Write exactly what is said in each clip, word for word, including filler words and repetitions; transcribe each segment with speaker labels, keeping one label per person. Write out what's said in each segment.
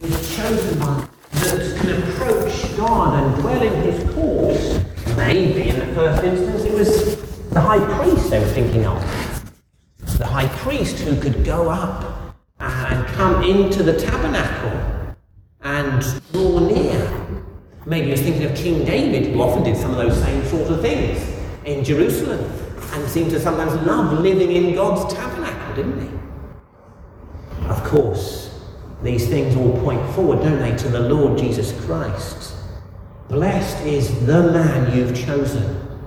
Speaker 1: the chosen one that can approach God and dwell in his courts. Maybe in the first instance it was the high priest they were thinking of. The high priest who could go up and come into the tabernacle and draw near. Maybe he was thinking of King David, who often did some of those same sort of things in Jerusalem and seemed to sometimes love living in God's tabernacle, didn't he? Of course, these things all point forward, don't they, to the Lord Jesus Christ. Blessed is the man you've chosen,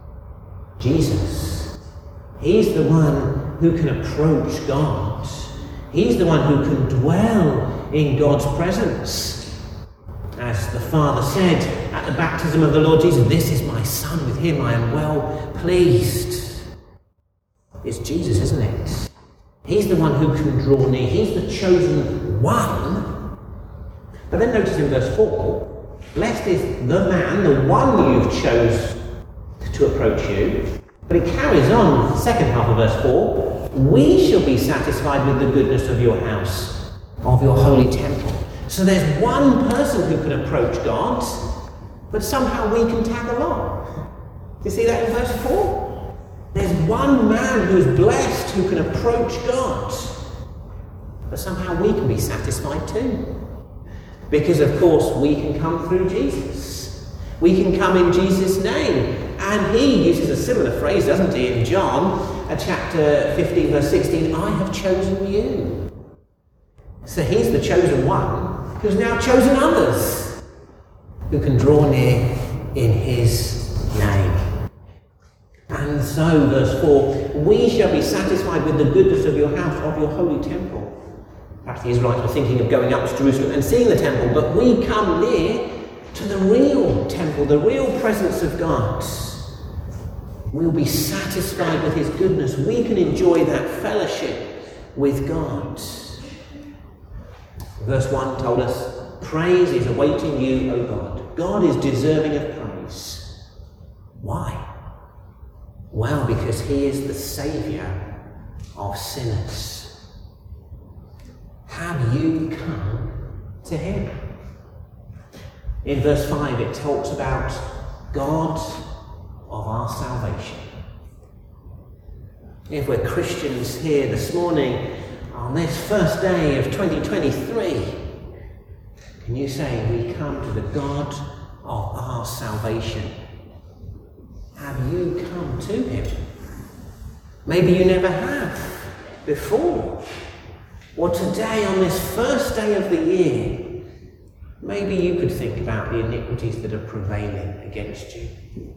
Speaker 1: Jesus. He's the one who can approach God. He's the one who can dwell in God's presence. As the Father said at the baptism of the Lord Jesus, this is my Son, with him I am well pleased. It's Jesus, isn't it? He's the one who can draw near. He's the chosen one. But then notice in verse four, blessed is the man, the one you've chose to approach you. But it carries on, the second half of verse four, we shall be satisfied with the goodness of your house, of your holy temple. So there's one person who can approach God, but somehow we can tag along. Do you see that in verse four? There's one man who's blessed who can approach God, but somehow we can be satisfied too. Because of course we can come through Jesus. We can come in Jesus' name. And he uses a similar phrase, doesn't he, in John uh, chapter fifteen, verse sixteen, I have chosen you. So he's the chosen one who's now chosen others who can draw near in his name. And so, verse four, we shall be satisfied with the goodness of your house, of your holy temple. Perhaps the Israelites were thinking of going up to Jerusalem and seeing the temple, but we come near to the real temple, the real presence of God. We'll be satisfied with his goodness. We can enjoy that fellowship with God. Verse one told us, praise is awaiting you, O God. God is deserving of praise. Why? Well, because he is the Saviour of sinners. Have you come to him? In verse five it talks about God of our salvation. If we're Christians here this morning, on this first day of twenty twenty-three, can you say we come to the God of our salvation? Have you come to him? Maybe you never have before. Or today, on this first day of the year, maybe you could think about the iniquities that are prevailing against you.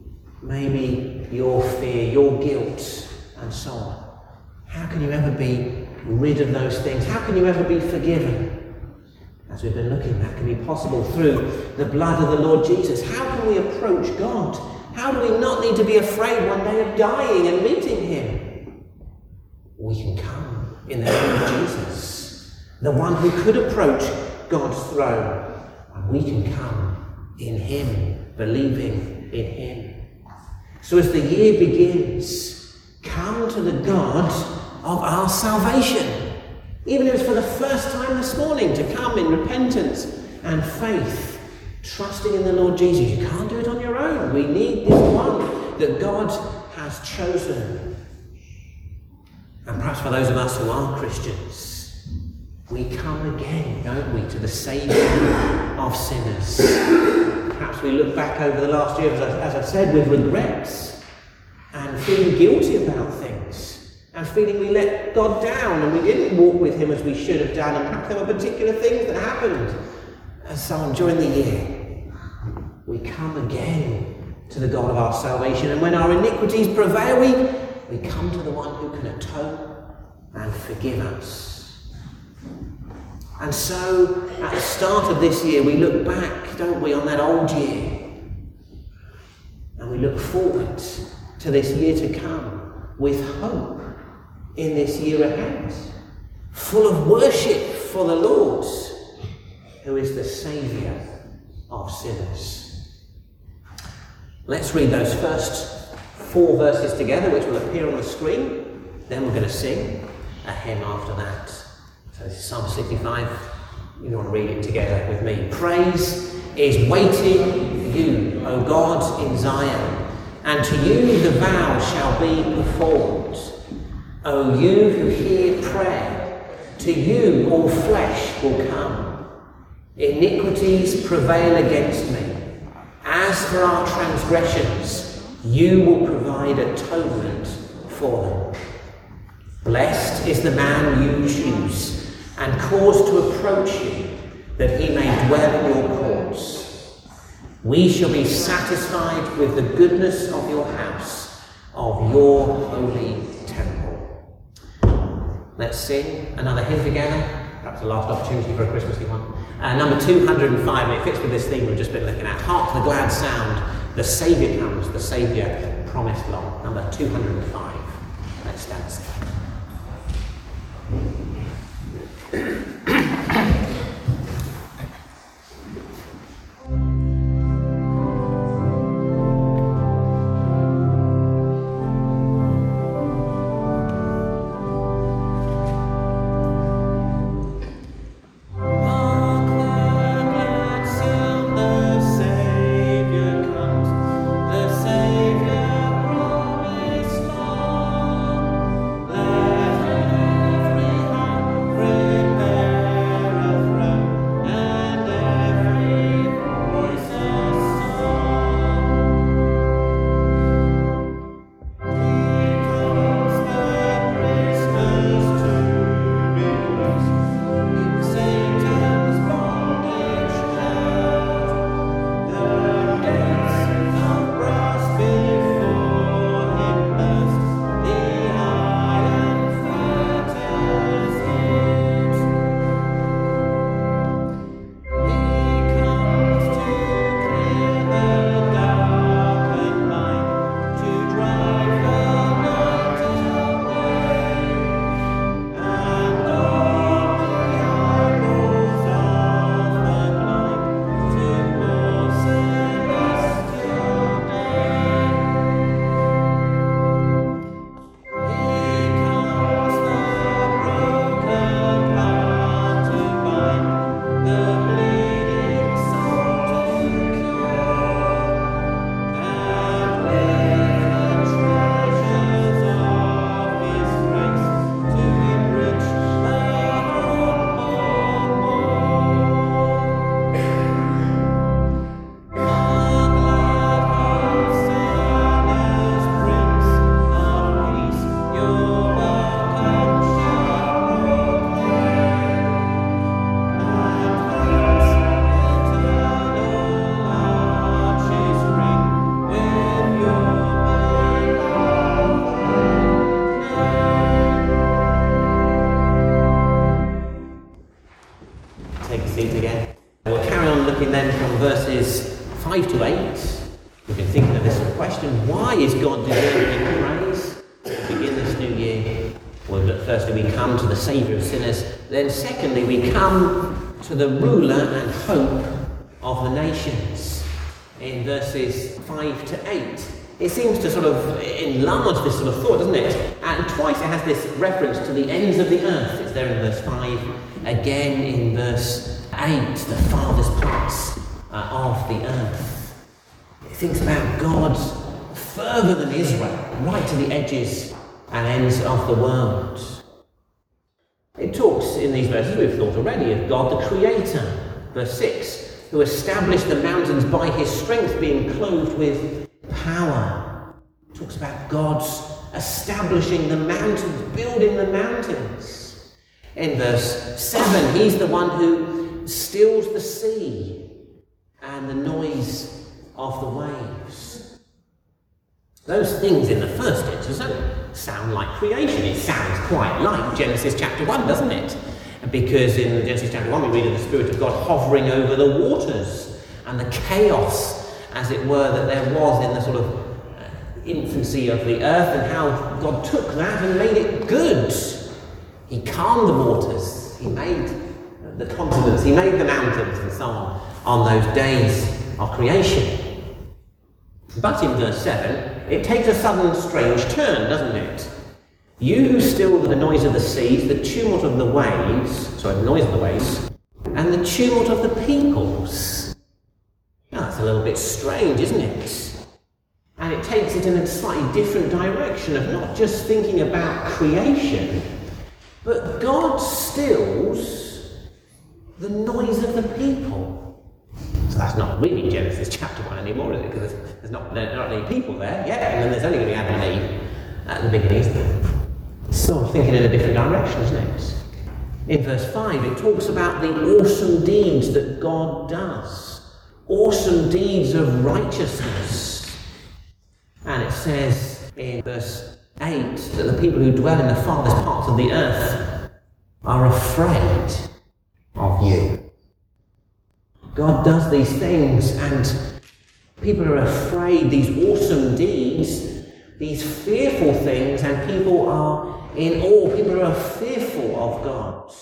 Speaker 1: Maybe your fear, your guilt, and so on. How can you ever be rid of those things? How can you ever be forgiven? As we've been looking, that can be possible through the blood of the Lord Jesus. How can we approach God? How do we not need to be afraid one day of dying and meeting him? We can come in the name of Jesus, the one who could approach God's throne, and we can come in him, believing in him. So as the year begins, come to the God of our salvation. Even if it's for the first time this morning, to come in repentance and faith, trusting in the Lord Jesus. You can't do it on your own. We need this one that God has chosen. And perhaps for those of us who are Christians, we come again, don't we, to the Saviour of sinners. Perhaps we look back over the last year, as I, as I said, with regrets and feeling guilty about things and feeling we let God down and we didn't walk with him as we should have done, and perhaps there were particular things that happened and so on during the year. We come again to the God of our salvation, and when our iniquities prevail, we, we come to the one who can atone and forgive us. And so, at the start of this year, we look back, don't we, on that old year, and we look forward to this year to come with hope in this year ahead, full of worship for the Lord, who is the Saviour of sinners. Let's read those first four verses together, which will appear on the screen. Then we're going to sing a hymn after that. So this is Psalm sixty-five, You want to read it together with me. Praise is waiting for you, O God, in Zion, and to you the vow shall be performed. O you who hear prayer, to you all flesh will come. Iniquities prevail against me. As for our transgressions, you will provide atonement for them. Blessed is the man you choose and cause to approach you, that he may dwell in your courts. We shall be satisfied with the goodness of your house, of your holy temple. Let's sing another hymn together. Perhaps the last opportunity for a Christmassy one. Uh, number two hundred five, and it fits with this theme we've just been looking at. Hark the glad sound, the Saviour comes, the Saviour promised long. Number two hundred five. Let's stand and sing. five to eight, we've been thinking of this question: why is God deserving praise? To begin this new year, well, firstly we come to the Saviour of sinners, then secondly we come to the ruler and hope of the nations. In verses five to eight, it seems to sort of enlarge this sort of thought, doesn't it? And twice it has this reference to the ends of the earth. It's there in verse five, again in verse eight, the farthest parts uh, of the earth. It thinks about God further than Israel, right to the edges and ends of the world. It talks in these verses, we've thought already, of God the Creator. Verse six, who established the mountains by his strength, being clothed with power. It talks about God's establishing the mountains, building the mountains. In verse seven, he's the one who stills the sea and the noise of the waves. Those things in the first instance don't sound like creation. It sounds quite like Genesis chapter one, doesn't it? Because in Genesis chapter one we read of the Spirit of God hovering over the waters and the chaos, as it were, that there was in the sort of uh, infancy of the earth, and how God took that and made it good. He calmed the waters, he made the continents, he made the mountains and so on, on those days of creation. But in verse seven, it takes a sudden strange turn, doesn't it? You who still the noise of the seas, the tumult of the waves, sorry, the noise of the waves, and the tumult of the peoples. Now, that's a little bit strange, isn't it? And it takes it in a slightly different direction of not just thinking about creation, but God stills the noise of the people. So that's not really Genesis chapter one anymore, is it? Because there's not, there are not any people there yet, and then there's only going to be Adam and Eve at the beginning, isn't it? So thinking in a different direction, isn't it? In verse five, it talks about the awesome deeds that God does. Awesome deeds of righteousness. And it says in verse eight that the people who dwell in the farthest parts of the earth are afraid of you. God does these things and people are afraid, these awesome deeds, these fearful things, and people are in awe. People are fearful of God.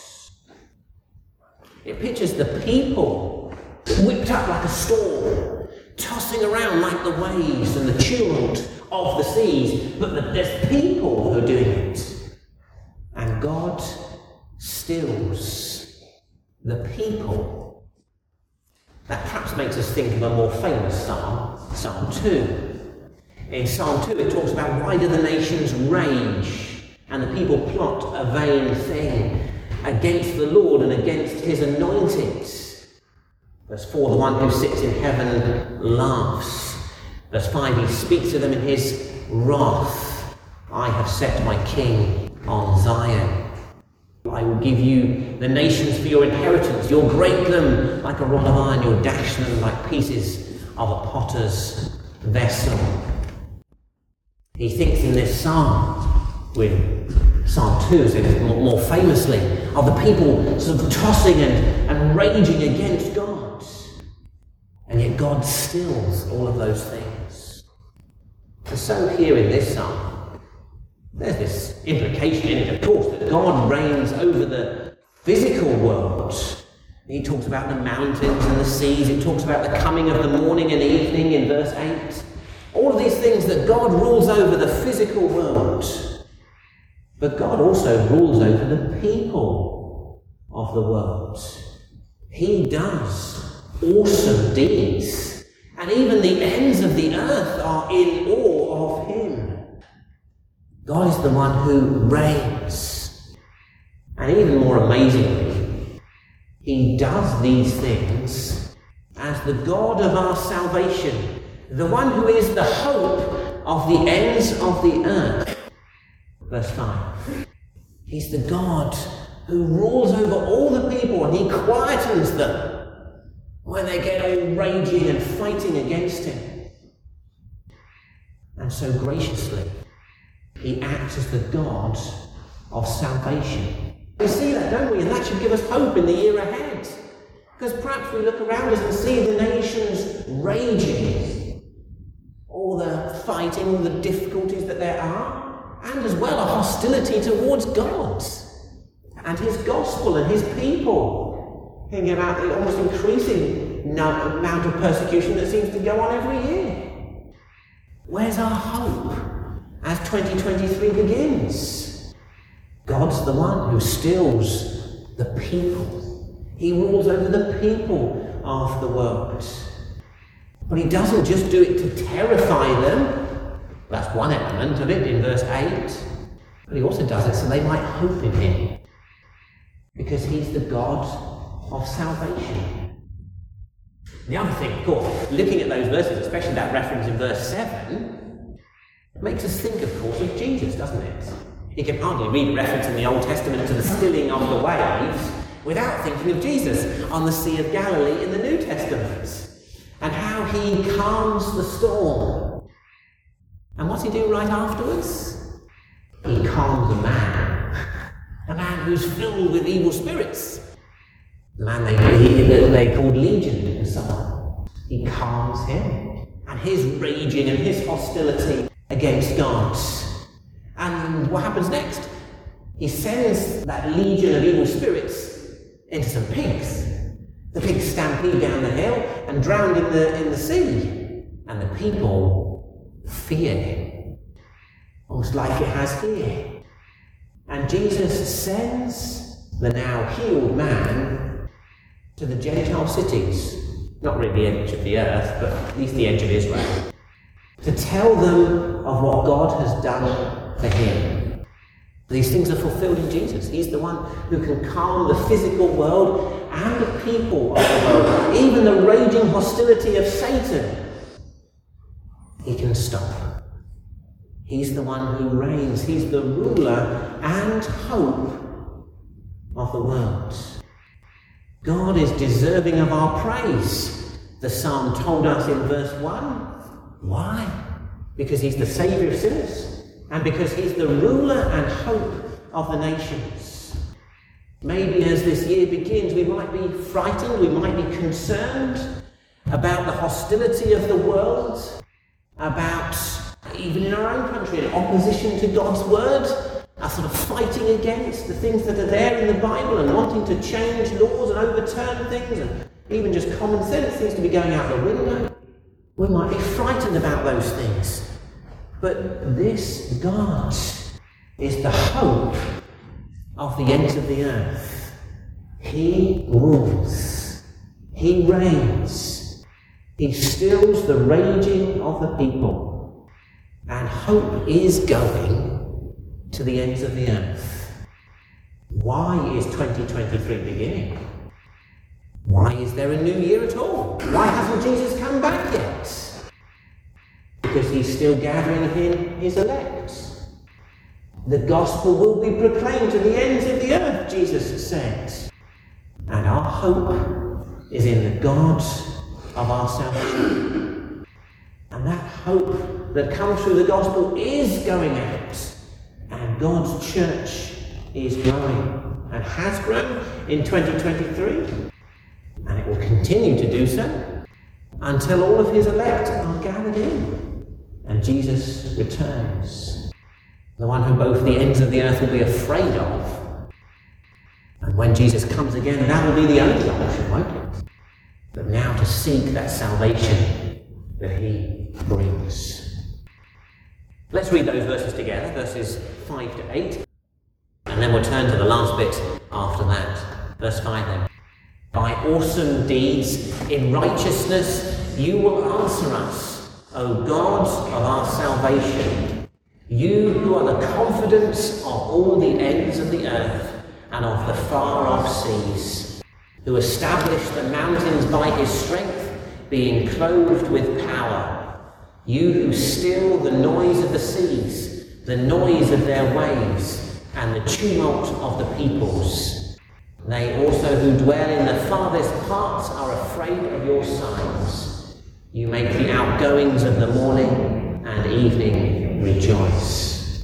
Speaker 1: It pictures the people whipped up like a storm, tossing around like the waves and the tumult of the seas, but there's people who are doing it. And God stills the people. That perhaps makes us think of a more famous psalm, Psalm two. In Psalm two it talks about why do the nations rage and the people plot a vain thing against the Lord and against his anointed. Verse four, the one who sits in heaven laughs. Verse five, he speaks to them in his wrath. I have set my king on Zion. I will give you the nations for your inheritance. You'll break them like a rod of iron. You'll dash them like pieces of a potter's vessel. He thinks in this psalm, with Psalm two, so more, more famously, of the people sort of tossing and, and raging against God. And yet God stills all of those things. And so here in this psalm, there's this implication in it, of course, that God reigns over the physical world. He talks about the mountains and the seas. It talks about the coming of the morning and evening in verse eight. All of these things that God rules over the physical world. But God also rules over the people of the world. He does awesome deeds. And even the ends of the earth are in awe of him. God is the one who reigns. And even more amazingly, he does these things as the God of our salvation, the one who is the hope of the ends of the earth. Verse five. He's the God who rules over all the people, and he quietens them when they get all raging and fighting against him. And so graciously, he acts as the God of salvation. We see that, don't we? And that should give us hope in the year ahead. Because perhaps we look around us and see the nations raging. All the fighting, all the difficulties that there are. And as well a hostility towards God. And his gospel and his people. Thinking about the almost increasing amount of persecution that seems to go on every year. Where's our hope as twenty twenty-three begins? God's the one who stills the people. He rules over the people of the world. But he doesn't just do it to terrify them. That's one element of it in verse eight. But he also does it so they might hope in him. Because he's the God of salvation. The other thing, of course, looking at those verses, especially that reference in verse seven, it makes us think, of course, of Jesus, doesn't it? You can hardly read a reference in the Old Testament to the stilling of the waves without thinking of Jesus on the Sea of Galilee in the New Testament, and how he calms the storm. And what's he do right afterwards? He calms a man, a man who's filled with evil spirits. The man they, they called Legion and so on. He calms him, and his raging and his hostility against God. And what happens next? He sends that legion of evil spirits into some pigs. The pigs stampede down the hill and drown in the, in the sea. And the people fear him, almost like it has here. And Jesus sends the now healed man to the Gentile cities, not really the edge of the earth, but at least the edge of Israel, to tell them of what God has done for him. These things are fulfilled in Jesus. He's the one who can calm the physical world and the people of the world, even the raging hostility of Satan. He can stop. He's the one who reigns. He's the ruler and hope of the world. God is deserving of our praise. The psalm told us in verse one. Why? Because he's the saviour of sinners, and because he's the ruler and hope of the nations. Maybe as this year begins, we might be frightened, we might be concerned about the hostility of the world, about, even in our own country, an opposition to God's word, a sort of fighting against the things that are there in the Bible and wanting to change laws and overturn things, and even just common sense seems to be going out the window. We might be frightened about those things. But this God is the hope of the ends of the earth. He rules. He reigns. He stills the raging of the people. And hope is going to the ends of the earth. Why is twenty twenty-three beginning? Why is there a new year at all? Why hasn't Jesus come back yet? Because he's still gathering in his elect. The gospel will be proclaimed to the ends of the earth, Jesus said. And our hope is in the God of our salvation. And that hope that comes through the gospel is going out. And God's church is growing and has grown in twenty twenty-three. And it will continue to do so until all of his elect are gathered in and Jesus returns. The one who both the ends of the earth will be afraid of. And when Jesus comes again, that will be the only option, won't it? But now to seek that salvation that he brings. Let's read those verses together, verses five to eight. And then we'll turn to the last bit after that. Verse five then. By awesome deeds in righteousness you will answer us, O God of our salvation. You who are the confidence of all the ends of the earth and of the far-off seas, who established the mountains by his strength, being clothed with power. You who still the noise of the seas, the noise of their waves, and the tumult of the peoples. They also who dwell in the farthest parts are afraid of your signs. You make the outgoings of the morning and evening rejoice.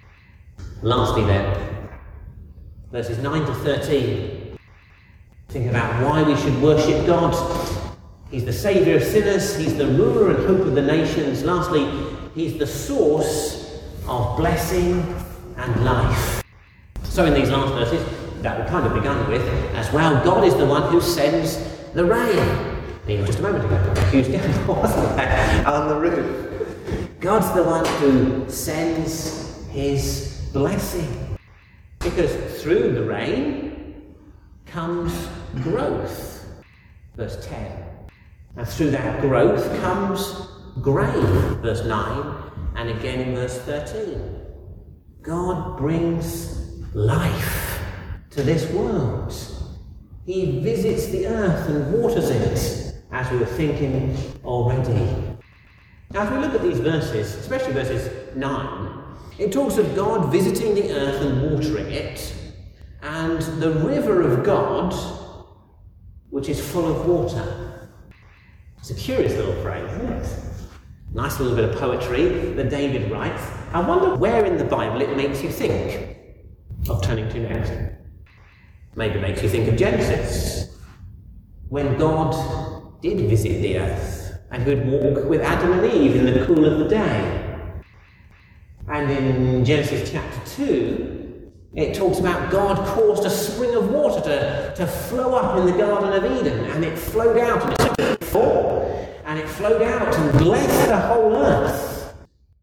Speaker 1: Lastly then, verses nine to thirteen. Think about why we should worship God. He's the saviour of sinners. He's the ruler and hope of the nations. Lastly, he's the source of blessing and life. So in these last verses, that we kind of begun with as well, God is the one who sends the rain. Even just a moment ago, accused him, wasn't there, on the roof. God's the one who sends his blessing. Because through the rain comes growth. Verse ten. And through that growth comes grain. Verse nine. And again in verse thirteen. God brings life to this world. He visits the earth and waters it, as we were thinking already. Now, as we look at these verses, especially verses nine, it talks of God visiting the earth and watering it, and the river of God, which is full of water. It's a curious little phrase, isn't it? Nice little bit of poetry that David writes. I wonder where in the Bible it makes you think of turning to next. Maybe it makes you think of Genesis, when God did visit the earth and would walk with Adam and Eve in the cool of the day. And in Genesis chapter two, it talks about God caused a spring of water to, to flow up in the Garden of Eden, and it flowed out, and it fall, and it flowed out and blessed the whole earth.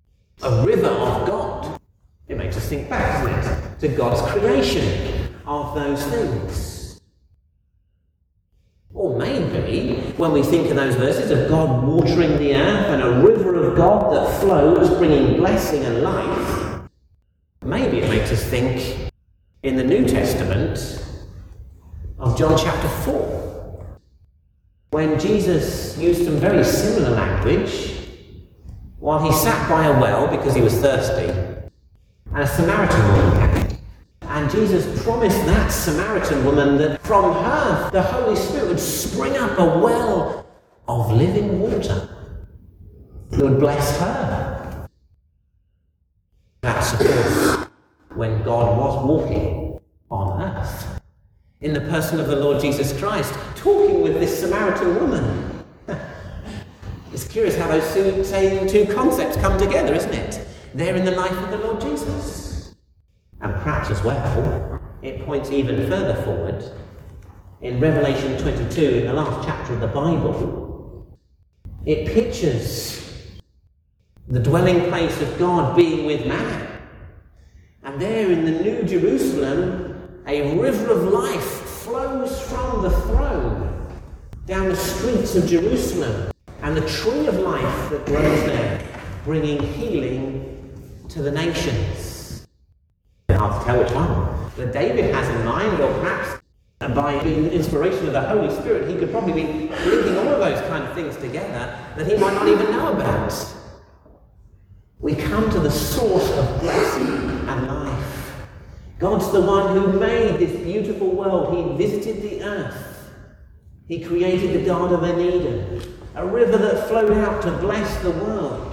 Speaker 1: A river of God. It makes us think back, doesn't it, to God's creation of those things. Or maybe, when we think of those verses of God watering the earth and a river of God that flows, bringing blessing and life, maybe it makes us think in the New Testament of John chapter four, when Jesus used some very similar language while he sat by a well because he was thirsty, and a Samaritan woman came. And Jesus promised that Samaritan woman that from her the Holy Spirit would spring up a well of living water that would bless her. That's, of course, when God was walking on earth, in the person of the Lord Jesus Christ, talking with this Samaritan woman. It's curious how those two, same two concepts come together, isn't it? They're in the life of the Lord Jesus. And perhaps as well, it points even further forward. In Revelation twenty-two, in the last chapter of the Bible, it pictures the dwelling place of God being with man. And there in the New Jerusalem, a river of life flows from the throne down the streets of Jerusalem. And the tree of life that grows there, bringing healing to the nations. Hard to tell which one that David has in mind, or perhaps by the inspiration of the Holy Spirit, he could probably be linking all of those kind of things together that he might not even know about. We come to the source of blessing and life. God's the one who made this beautiful world. He visited the earth. He created the Garden of Eden, a river that flowed out to bless the world.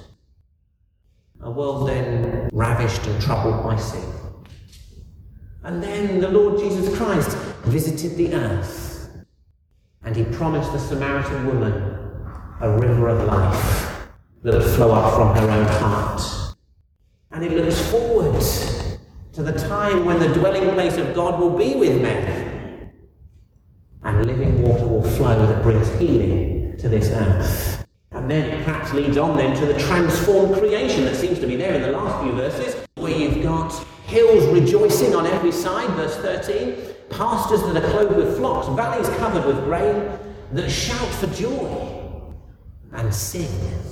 Speaker 1: A world then ravished and troubled by sin. And then the Lord Jesus Christ visited the earth, and he promised the Samaritan woman a river of life that would flow up from her own heart. And it looks forward to the time when the dwelling place of God will be with men, and living water will flow that brings healing to this earth. And then it perhaps leads on then to the transformed creation that seems to be there in the last few verses, where you've got hills rejoicing on every side, verse thirteen, pastures that are clothed with flocks, valleys covered with grain, that shout for joy and sing.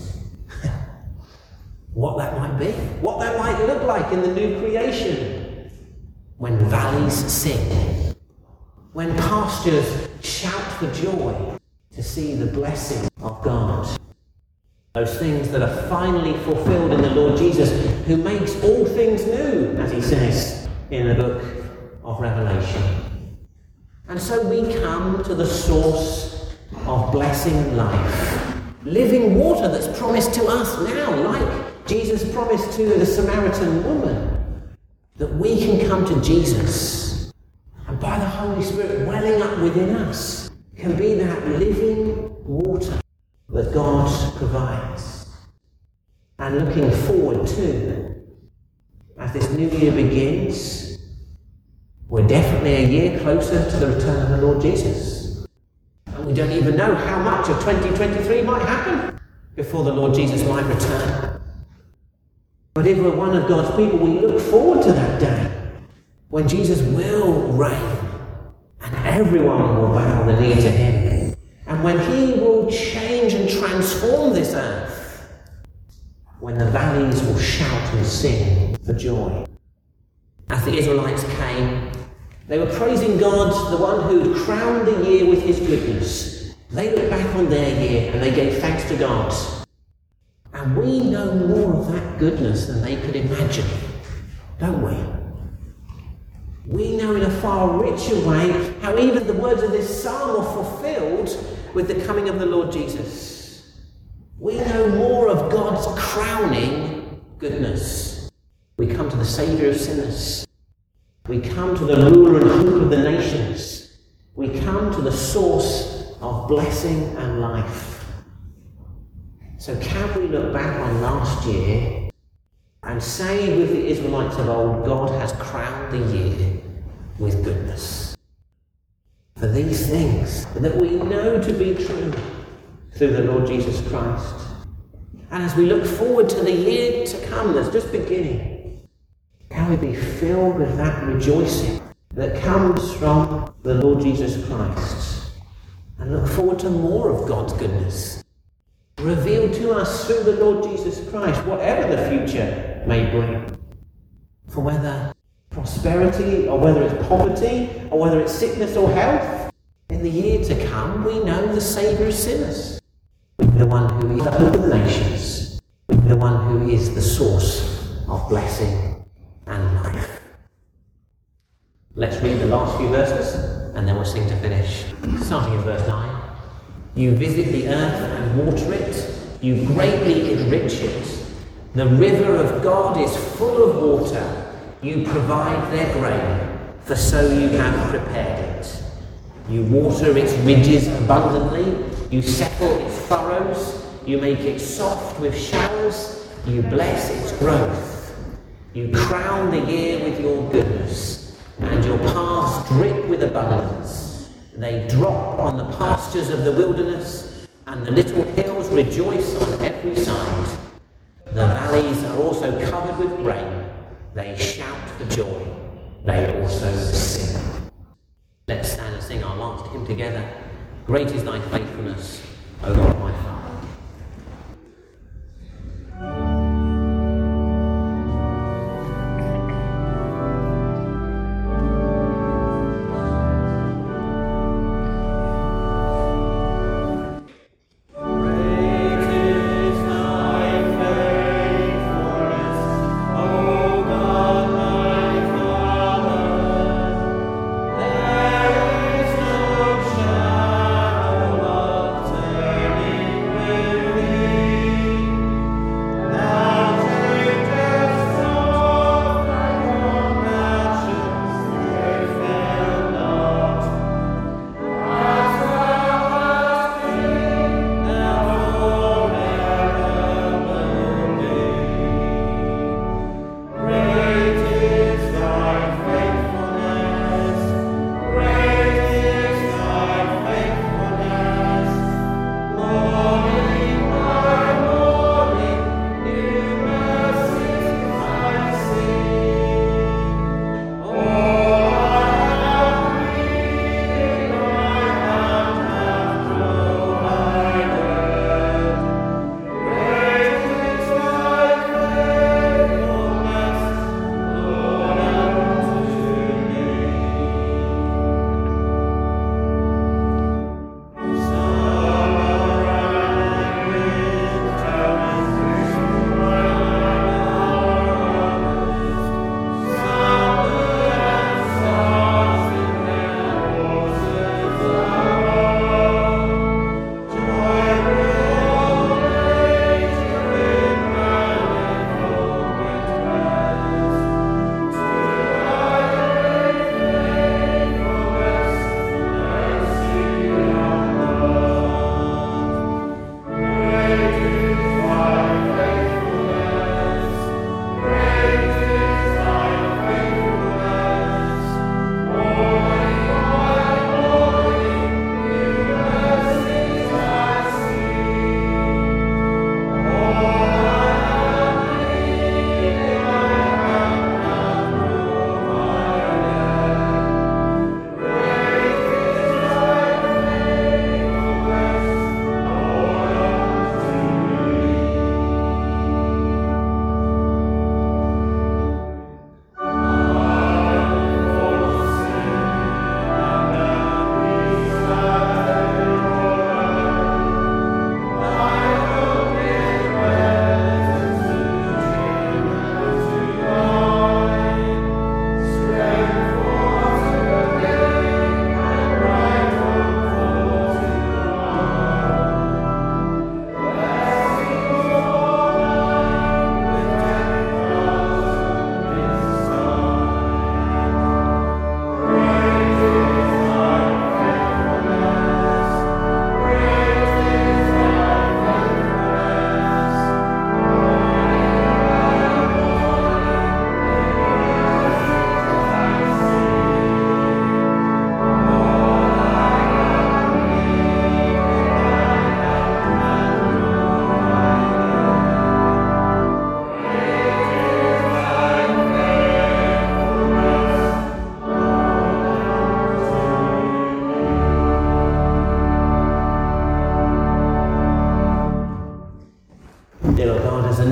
Speaker 1: What that might be, what that might look like in the new creation, when valleys sing, when pastures shout for joy to see the blessing of God. Those things that are finally fulfilled in the Lord Jesus, who makes all things new, as he says in the book of Revelation. And so we come to the source of blessing and life. Living water that's promised to us now, like Jesus promised to the Samaritan woman, that we can come to Jesus, and by the Holy Spirit welling up within us, can be that living water that God provides. And looking forward to, as this new year begins, we're definitely a year closer to the return of the Lord Jesus. And we don't even know how much of twenty twenty-three might happen before the Lord Jesus might return. But if we're one of God's people, we look forward to that day when Jesus will reign and everyone will bow the knee to him. And when he will change and transform this earth, when the valleys will shout and sing for joy. As the Israelites came, they were praising God, the one who crowned the year with his goodness. They looked back on their year and they gave thanks to God. And we know more of that goodness than they could imagine, don't we? We know in a far richer way how even the words of this psalm are fulfilled with the coming of the Lord Jesus. We know more of God's crowning goodness. We come to the Saviour of sinners. We come to the ruler and hope of the nations. We come to the source of blessing and life. So can we look back on last year and say with the Israelites of old, God has crowned the year with goodness? For these things that we know to be true through the Lord Jesus Christ. And as we look forward to the year to come that's just beginning, can we be filled with that rejoicing that comes from the Lord Jesus Christ? and look forward to more of God's goodness, revealed to us through the Lord Jesus Christ, whatever the future may bring. For whether prosperity, or whether it's poverty, or whether it's sickness or health, in the year to come, we know the Saviour of sinners, the one who is over the nations, the one who is the source of blessing and life. Let's read the last few verses, and then we'll sing to finish. Starting in verse nine. You visit the earth and water it, you greatly enrich it. The river of God is full of water. You provide their grain, for so you have prepared it. You water its ridges abundantly, you settle its furrows, you make it soft with showers, you bless its growth. You crown the year with your goodness, and your paths drip with abundance. They drop on the pastures of the wilderness, and the little hills rejoice on every side. The valleys are also covered with grain. They shout for joy. They also sing. Let's stand and sing our last hymn together. Great is thy faithfulness, O Lord my Father.
Speaker 2: Turning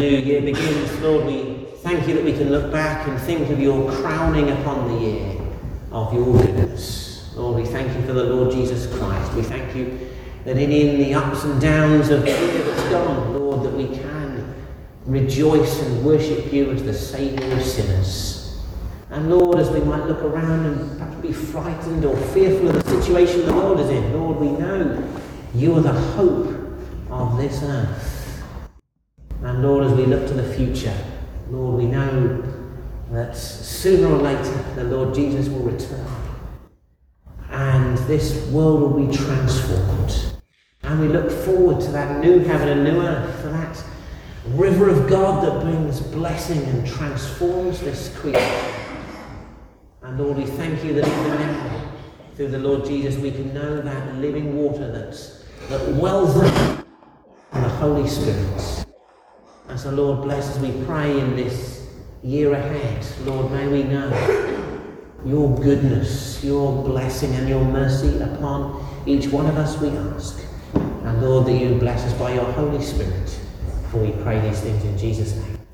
Speaker 1: new year begins, Lord, we thank you that we can look back and think of your crowning upon the year of your goodness. Lord, we thank you for the Lord Jesus Christ. We thank you that in, in the ups and downs of the year that's gone, Lord, that we can rejoice and worship you as the Saviour of sinners. And Lord, as we might look around and perhaps be frightened or fearful of the situation the world is in, Lord, we know you are the hope of this earth. And Lord, as we look to the future, Lord, we know that sooner or later the Lord Jesus will return and this world will be transformed. And we look forward to that new heaven and new earth, for that river of God that brings blessing and transforms this creation. And Lord, we thank you that even now, through the Lord Jesus, we can know that living water that's, that wells up from the Holy Spirit. And so, Lord, bless as we pray in this year ahead. Lord, may we know your goodness, your blessing and your mercy upon each one of us, we ask. And Lord, that you bless us by your Holy Spirit. For we pray these things in Jesus' name.